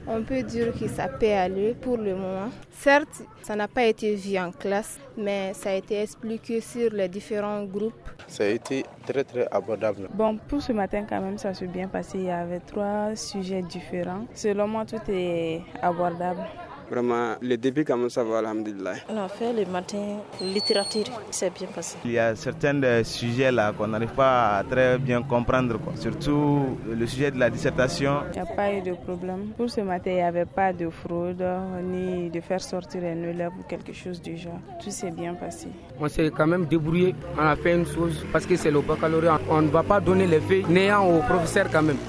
On peut dire que ça peut aller pour le moment. Certes, ça n'a pas été vu en classe, mais ça a été expliqué sur les différents groupes. Ça a été très abordable. Bon, pour ce matin quand même, ça s'est bien passé. Il y avait 3 sujets différents. Selon moi, tout est abordable. Vraiment, le début, quand même, ça va, alhamdulillah. On a fait le matin littérature, c'est bien passé. Il y a certains sujets là qu'on n'arrive pas à très bien comprendre, quoi. Surtout le sujet de la dissertation. Il n'y a pas eu de problème. Pour ce matin, il n'y avait pas de fraude, ni de faire sortir un élève ou quelque chose du genre. Tout s'est bien passé. On s'est quand même débrouillé. On a fait une chose parce que c'est le baccalauréat. On ne va pas donner les feuilles néant au professeur quand même.